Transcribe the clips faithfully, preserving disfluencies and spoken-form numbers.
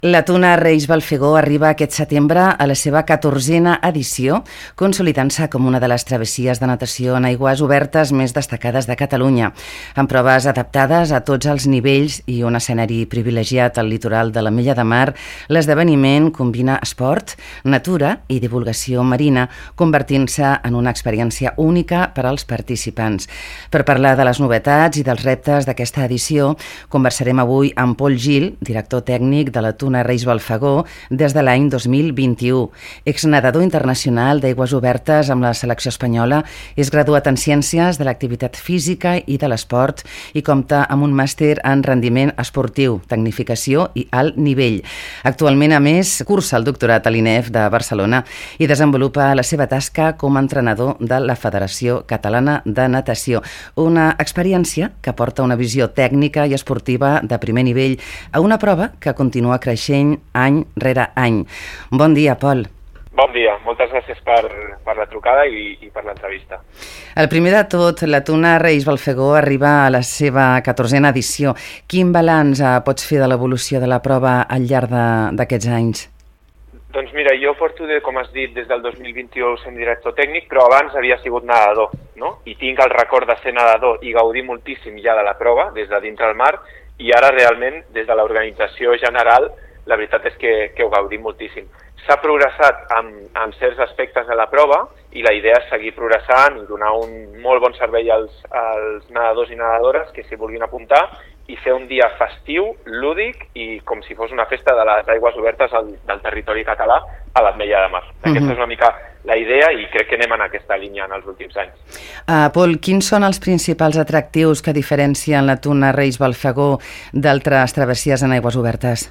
La Tuna Reis Balfegó arriba aquest setembre a la seva catorzena edició, consolidant-se com una de les travessies de natació en aigües obertes més destacades de Catalunya, amb proves adaptades a tots els nivells i un escenari privilegiat al litoral de l'Ametlla de Mar. L'esdeveniment combina esport, natura i divulgació marina, convertint-se en una experiència única per als participants. Per parlar de les novetats i dels reptes d'aquesta edició, conversarem avui amb Pol Gil, director tècnic de la Tuna Reis Balfegó des de l'any dos mil vint-i-u. Exnedador internacional d'aigües obertes amb la selecció espanyola, és graduat en Ciències de l'Activitat Física i de l'Esport i compta amb un màster en rendiment esportiu, tecnificació i alt nivell. Actualment, a més, cursa el doctorat a l'I N E F de Barcelona i desenvolupa la seva tasca com a entrenador de la Federació Catalana de Natació. Una experiència que porta una visió tècnica i esportiva de primer nivell a una prova que continua creixent any rere any. Bon dia, Pol. Bon dia, moltes gràcies per, per la trucada i, i per l'entrevista. El primer de tot, la Tuna Reis Balfegó arriba a la seva catorzena edició. Quin balanç eh, pots fer de l'evolució de la prova al llarg d'aquests anys? Doncs mira, jo porto, de, com has dit, des del dos mil vint-i-u sent director tècnic, però abans havia sigut nedador, no? I tinc el record de ser nedador i gaudir moltíssim ja de la prova, des de dintre el mar, i ara realment, des de l'organització general, la veritat és que, que ho gaudim moltíssim. S'ha progressat amb, amb certs aspectes de la prova i la idea és seguir progressant i donar un molt bon servei als, als nedadors i nedadores que s'hi vulguin apuntar i fer un dia festiu, lúdic i com si fos una festa de les aigües obertes al, del territori català a l'Ametlla de Mar. Aquesta uh-huh. és una mica la idea i crec que anem en aquesta línia en els últims anys. Uh, Pol, quins són els principals atractius que diferencien la Tuna Reis Balfegó d'altres travessies en aigües obertes?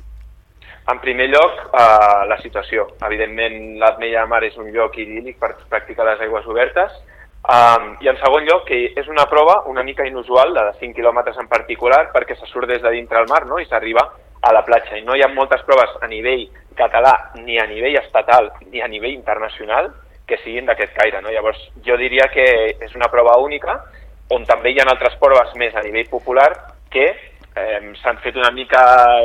En primer lloc, eh, la situació. Evidentment, l'Ametlla de Mar és un lloc idíl·lic per practicar les aigües obertes. Um, I en segon lloc, que és una prova una mica inusual, la de cinc quilòmetres en particular, perquè se surt des de dintre el mar, no? I s'arriba a la platja. I no hi ha moltes proves a nivell català, ni a nivell estatal, ni a nivell internacional, que siguin d'aquest caire, no? Llavors, jo diria que és una prova única, on també hi ha altres proves més a nivell popular que eh, s'han fet una mica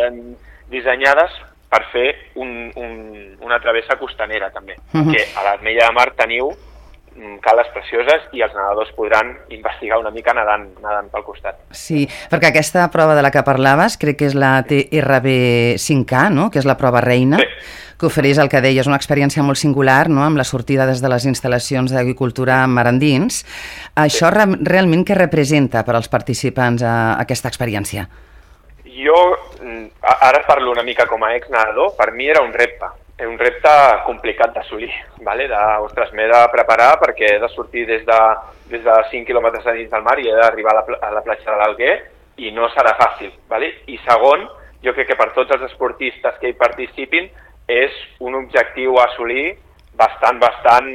dissenyades per fer un, un, una travessa costanera, també. Uh-huh. Que a l'Ametlla de Mar teniu cales precioses i els nedadors podran investigar una mica nedant, nedant pel costat. Sí, perquè aquesta prova de la que parlaves crec que és la T R B cinc K, no? Que és la prova reina, sí. Que ofereix el que deies, una experiència molt singular, no? Amb la sortida des de les instal·lacions d'agricultura mar endins. Això sí. re- realment què representa per als participants a aquesta experiència? Jo ara parlo una mica com a ex-nedador, per mi era un repte. És un repte complicat d'assolir, ¿vale? De, ostres, m'he de preparar perquè he de sortir des de, des de cinc quilòmetres a dins del mar i he d'arribar a, la, a la platja de l'Alguer i no serà fàcil, ¿vale? I segon, jo crec que per tots els esportistes que hi participin és un objectiu a assolir bastant, bastant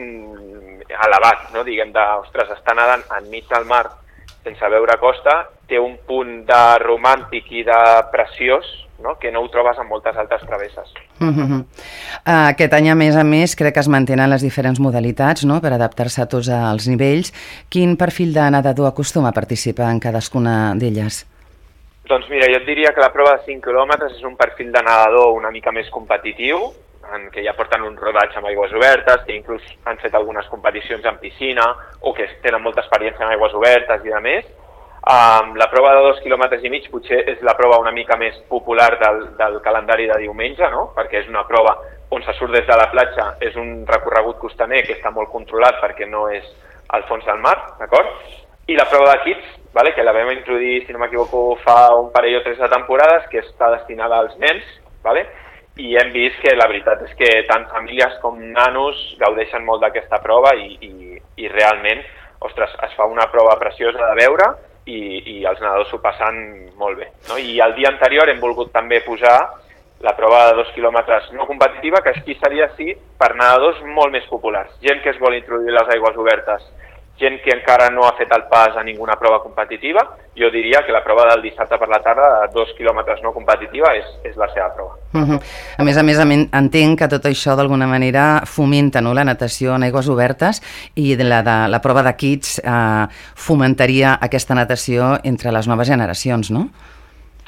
elevat, no? Diguem de, ostres, estar nedant enmig del mar sense veure costa, té un punt de romàntic i de preciós, no? Que no ho trobes en moltes altres travesses. Uh-huh. Aquest any, a més a més, crec que es mantenen les diferents modalitats, no? Per adaptar-se a tots els nivells. Quin perfil de nedador acostuma a participar en cadascuna d'elles? Doncs mira, jo et diria que la prova de cinc quilòmetres és un perfil de nedador una mica més competitiu, en què ja porten un rodatge amb aigües obertes, que inclús han fet algunes competicions en piscina o que tenen molta experiència en aigües obertes i de més. Um, la prova de dos quilòmetres i mig potser és la prova una mica més popular del, del calendari de diumenge, no? Perquè és una prova on se surt des de la platja, és un recorregut costaner que està molt controlat perquè no és al fons del mar, d'acord? I la prova de kids, vale? Que la vam introduir, si no m'equivoco, fa un parell o tres de temporades, que està destinada als nens, vale? I hem vist que la veritat és que tant famílies com nanos gaudeixen molt d'aquesta prova i, i, i realment, ostres, es fa una prova preciosa de veure i, i els nedadors s'ho passen molt bé, no? I el dia anterior hem volgut també posar la prova de dos quilòmetres no competitiva, que aquí seria sí per nedadors molt més populars, gent que es vol introduir les aigües obertes, gent que encara no ha fet el pas a ninguna prova competitiva. Jo diria que la prova del dissabte per la tarda, de dos quilòmetres no competitiva, és, és la seva prova. Uh-huh. A més a més, entenc que tot això d'alguna manera fomenta, no?, la natació en aigües obertes i la, de, la prova de kids eh, fomentaria aquesta natació entre les noves generacions, no?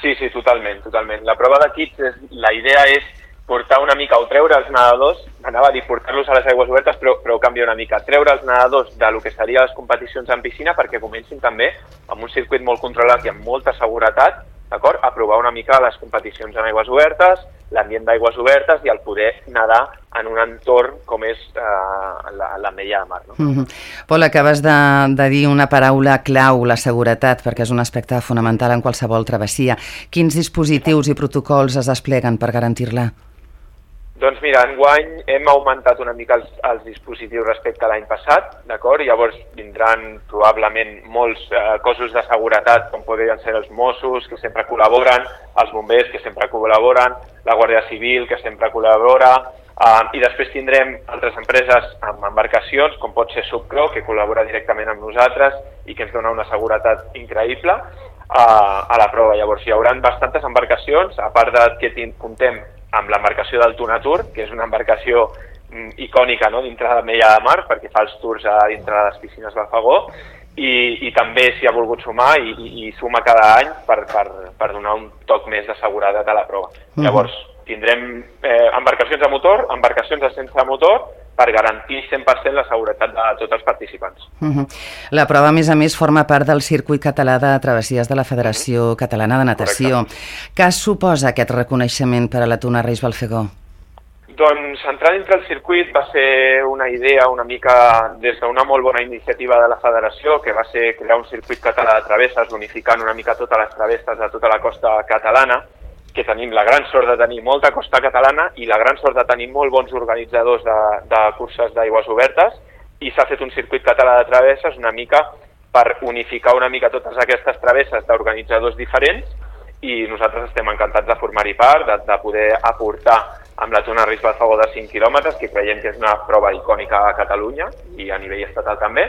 Sí, sí, totalment, totalment. La prova d'equips, és, la idea és portar una mica o treure els nedadors, anava a dir portar-los a les aigües obertes, però, però canvia una mica, treure els nedadors de lo que seria les competicions en piscina perquè comencin també amb un circuit molt controlat i amb molta seguretat, d'acord, a provar una mica les competicions en aigües obertes, l'ambient d'aigües obertes i el poder nedar en un entorn com és eh, la, la Mella de Mar. No? Mm-hmm. Pol, acabes de, de dir una paraula clau, la seguretat, perquè és un aspecte fonamental en qualsevol travessia. Quins dispositius i protocols es despleguen per garantir-la? Doncs mira, enguany hem augmentat una mica els, els dispositius respecte a l'any passat, d'acord? Llavors vindran probablement molts eh, cossos de seguretat, com podrien ser els Mossos, que sempre col·laboren, els bombers, que sempre col·laboren, la Guàrdia Civil, que sempre col·labora, eh, i després tindrem altres empreses amb embarcacions, com pot ser Subcro, que col·labora directament amb nosaltres i que ens dona una seguretat increïble eh, a la prova. Llavors hi haurà bastantes embarcacions, a part de que comptem amb l'embarcació del Tunatur, que és una embarcació mm, icònica, no?, dintre de Mella de Mar, perquè fa els tours a dintre de les piscines del Fagó, i, i també s'hi ha volgut sumar i, i, i suma cada any per, per, per donar un toc més de seguretat a la prova. Mm-hmm. Llavors, tindrem eh, embarcacions a motor, embarcacions sense motor, per garantir cent per cent la seguretat de tots els participants. Uh-huh. La prova, a més a més, forma part del circuit català de travessies de la Federació uh-huh. Catalana de Natació. Correcte. Què suposa aquest reconeixement per a la Tuna Reis Balfegó? Doncs entrar dintre el circuit va ser una idea una mica des d'una molt bona iniciativa de la Federació, que va ser crear un circuit català de travesses, unificant una mica totes les travesses de tota la costa catalana, que tenim la gran sort de tenir molta costa catalana i la gran sort de tenir molt bons organitzadors de, de curses d'aigües obertes, i s'ha fet un circuit català de travesses una mica per unificar una mica totes aquestes travesses d'organitzadors diferents, i nosaltres estem encantats de formar-hi part, de, de poder aportar amb la Tuna Reis Balfegó de cinc quilòmetres, que creiem que és una prova icònica a Catalunya i a nivell estatal també,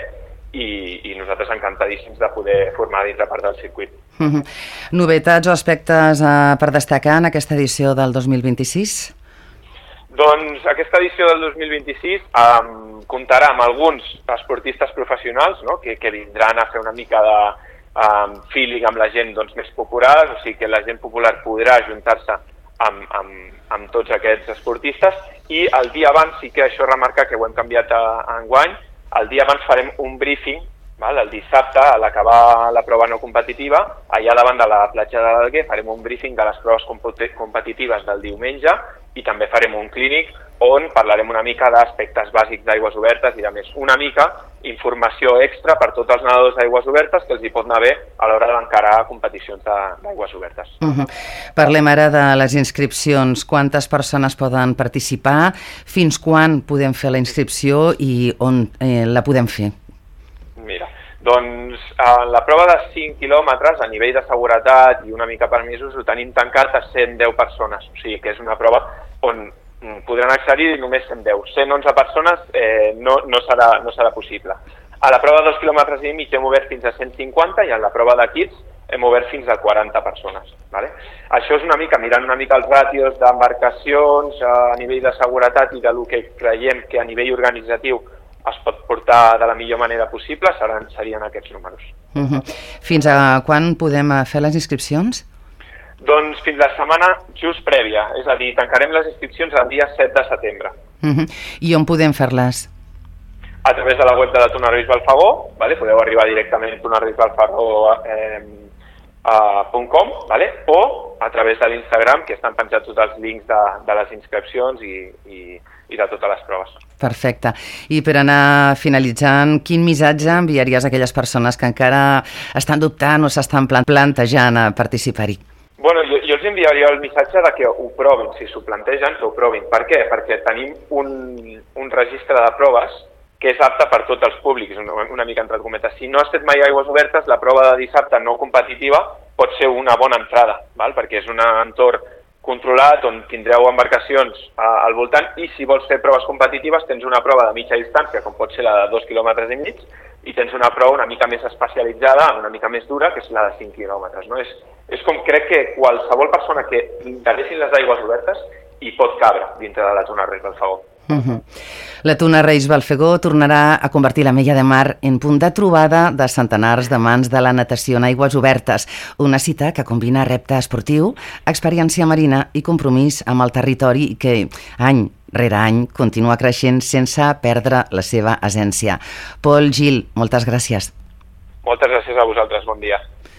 i, i nosaltres encantadíssims de poder formar dintre part del circuit. Mm-hmm. Novetats o aspectes eh, per destacar en aquesta edició del dos mil vint-i-sis? Doncs aquesta edició del dos mil vint-i-sis eh, comptarà amb alguns esportistes professionals, no?, que, que vindran a fer una mica de eh, feeling amb la gent doncs, més popular, o sigui que la gent popular podrà ajuntar-se amb, amb, amb tots aquests esportistes, i el dia abans, sí que això remarca que ho hem canviat a, a enguany, el dia abans farem un briefing, val? El dissabte, a l'acabar la prova no competitiva, allà davant de la platja de l'Alguer farem un briefing de les proves competitives del diumenge, i també farem un clínic on parlarem una mica d'aspectes bàsics d'aigües obertes i, a més, una mica informació extra per tots els nedadors d'aigües obertes que els hi pot anar bé a l'hora d'encarar competicions d'aigües obertes. Uh-huh. Parlem ara de les inscripcions. Quantes persones poden participar? Fins quan podem fer la inscripció i on eh, la podem fer? Mira, doncs eh, la prova de cinc quilòmetres a nivell de seguretat i una mica permisos ho tenim tancat a cent deu persones, o sigui que és una prova on podran accedir només cent deu. cent onze persones eh, no, no, serà, no serà possible. A la prova de dos quilòmetres i mig hem obert fins a cent cinquanta i a la prova d'equips hem obert fins a quaranta persones. Vale? Això és una mica, mirant una mica els ràtios d'embarcacions a nivell de seguretat i de lo que creiem que a nivell organitzatiu es pot portar de la millor manera possible, seran, serien aquests números. Uh-huh. Fins a quan podem fer les inscripcions? Doncs fins la setmana just prèvia, és a dir, tancarem les inscripcions el dia set de setembre. Uh-huh. I on podem fer-les? A través de la web de la Tuna Reis Balfegó, vale? Podeu arribar directament a tuna reis balfegó punt com, eh, vale? O a través de l'Instagram, que estan penjats tots els links de, de les inscripcions i, i, i de totes les proves. Perfecte. I per anar finalitzant, quin missatge enviaries a aquelles persones que encara estan dubtant o s'estan plantejant a participar-hi? Bueno, jo, jo els enviaria el missatge de que ho provin, si s'ho plantegen, que ho provin. Per què? Perquè tenim un, un registre de proves que és apte per tots els públics, una, una mica entre cometes. Si no has fet mai aigües obertes, la prova de dissabte no competitiva pot ser una bona entrada, val? Perquè és un entorn controlat on tindreu embarcacions eh, al voltant, i si vols fer proves competitives tens una prova de mitja distància, com pot ser la de dos quilòmetres i mig, i tens una prova una mica més especialitzada, una mica més dura, que és la de cinc quilòmetres. No? És, és com crec que qualsevol persona que interessin les aigües obertes hi pot cabre dintre de la Tuna Reis Balfegó. Uh-huh. La Tuna Reis Balfegó tornarà a convertir l'Ametlla de Mar en punt de trobada de centenars d'amants de la natació en aigües obertes, una cita que combina repte esportiu, experiència marina i compromís amb el territori que, any rere any, continua creixent sense perdre la seva essència. Pol Gil, moltes gràcies. Moltes gràcies a vosaltres, bon dia.